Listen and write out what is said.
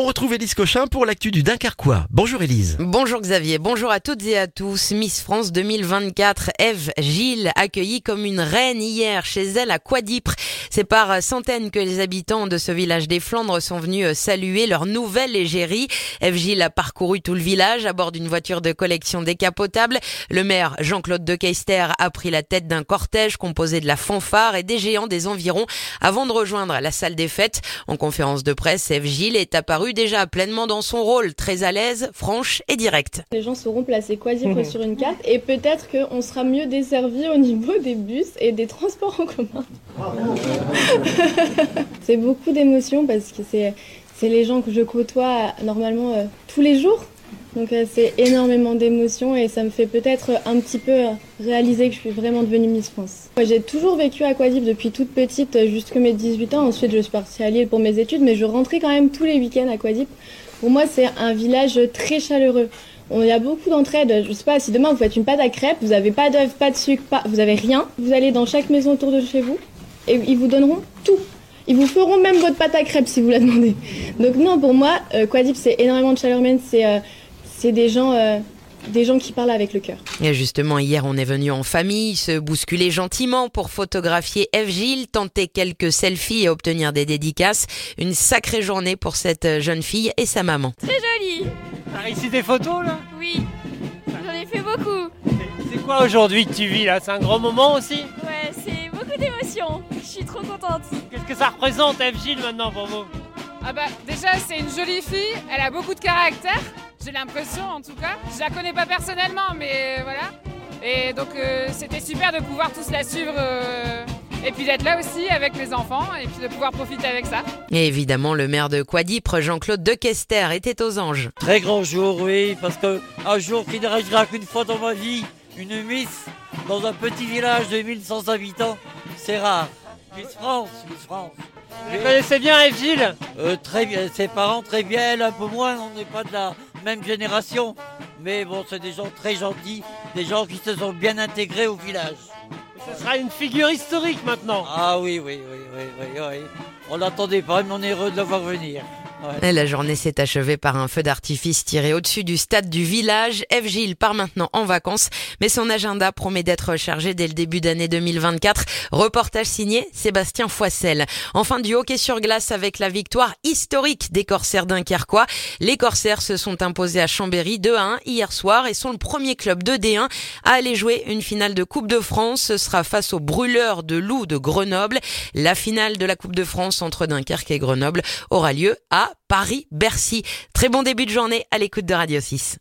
retrouve Élise Cochin pour l'actu du Dunkerquois. Bonjour Élise. Bonjour Xavier, bonjour à toutes et à tous. Miss France 2024, Ève Gilles, accueillie comme une reine hier chez elle à Quadipre. C'est par centaines que les habitants de ce village des Flandres sont venus saluer leur nouvelle égérie. Ève Gilles a parcouru tout le village à bord d'une voiture de collection décapotable. Le maire Jean-Claude Decayster a pris la tête d'un cortège composé de la fanfare et des géants des environs avant de rejoindre la salle des fêtes. En conférence de presse, Ève Gilles est apparue déjà pleinement dans son rôle, très à l'aise, franche et directe. Les gens sauront placer Quadipre sur une carte et peut-être qu'on sera mieux desservi au niveau des bus et des transports en commun. C'est beaucoup d'émotions parce que c'est les gens que je côtoie normalement tous les jours. Donc c'est énormément d'émotions et ça me fait peut-être un petit peu réaliser que je suis vraiment devenue Miss France. Moi, j'ai toujours vécu à Quadipre depuis toute petite, jusqu'à mes 18 ans. Ensuite, je suis partie à Lille pour mes études, mais je rentrais quand même tous les week-ends à Quadipre. Pour moi, c'est un village très chaleureux. Il y a beaucoup d'entraide. Je sais pas, si demain vous faites une pâte à crêpes, vous n'avez pas d'œufs, pas de sucre, vous avez rien. Vous allez dans chaque maison autour de chez vous et ils vous donneront tout. Ils vous feront même votre pâte à crêpes si vous la demandez. Donc non, pour moi, Quadipre, c'est énormément de chaleur humaine. C'est des gens qui parlent avec le cœur. Et justement, hier, on est venu en famille, se bousculer gentiment pour photographier Ève Gilles, tenter quelques selfies et obtenir des dédicaces. Une sacrée journée pour cette jeune fille et sa maman. Très jolie. T'as réussi des photos là? Oui, j'en ai fait beaucoup. C'est quoi aujourd'hui que tu vis là? C'est un grand moment aussi? Ouais, c'est beaucoup d'émotions. Je suis trop contente. Qu'est-ce que ça représente Ève Gilles maintenant pour vous? Ah bah déjà c'est une jolie fille, elle a beaucoup de caractère, j'ai l'impression en tout cas. Je la connais pas personnellement mais voilà. Et donc c'était super de pouvoir tous la suivre et puis d'être là aussi avec les enfants et puis de pouvoir profiter avec ça. Et évidemment, le maire de Quadipre, Jean-Claude Decayster, était aux anges. Très grand jour, oui, parce que un jour qui n'arrivera qu'une fois dans ma vie, une Miss dans un petit village de 1100 habitants, c'est rare. Miss France, Miss France. Vous connaissez bien Ève Gilles? Très bien, ses parents très bien, elle un peu moins, on n'est pas de la même génération. Mais bon, c'est des gens très gentils, des gens qui se sont bien intégrés au village. Ce sera une figure historique maintenant. Ah oui. On l'attendait pas, mais on est heureux de la voir venir. Ouais. Et la journée s'est achevée par un feu d'artifice tiré au-dessus du stade du village. Ève Gilles part maintenant en vacances, mais son agenda promet d'être chargé dès le début d'année 2024. Reportage signé Sébastien Foissel. Enfin, du hockey sur glace avec la victoire historique des Corsaires dunkerquois. Les Corsaires se sont imposés à Chambéry 2-1 hier soir et sont le premier club de D1 à aller jouer une finale de Coupe de France. Ce sera face aux Brûleurs de Loups de Grenoble. La finale de la Coupe de France entre Dunkerque et Grenoble aura lieu à Paris-Bercy. Très bon début de journée à l'écoute de Radio 6.